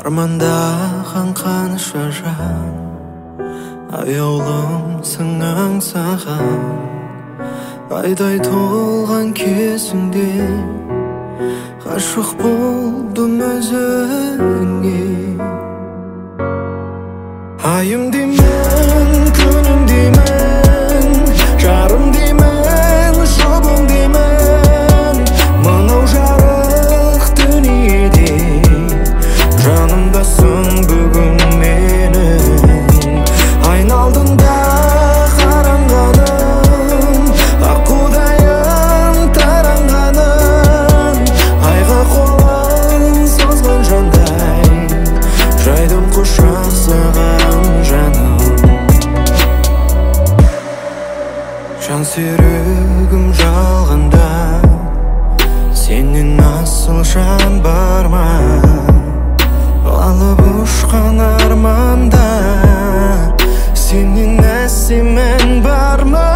армандаған қанша жан аяулымсың аңсаған айдай толған кезіңде ғашық болдым өзіңе. Айым деймін, күнім деймін, жарым деймін, жұбым деймін, мынау жарық дүниеде жанымдасың бүгін менің. Айналдың да қараңғаным, аққудайын таранғаным, айға қолын созған жандай жайдым құшақ саған жаным. Жан серігім жалғанда сенен асыл жан бар ма? Алып ұшқан арманда сенен әсем ән бар ма?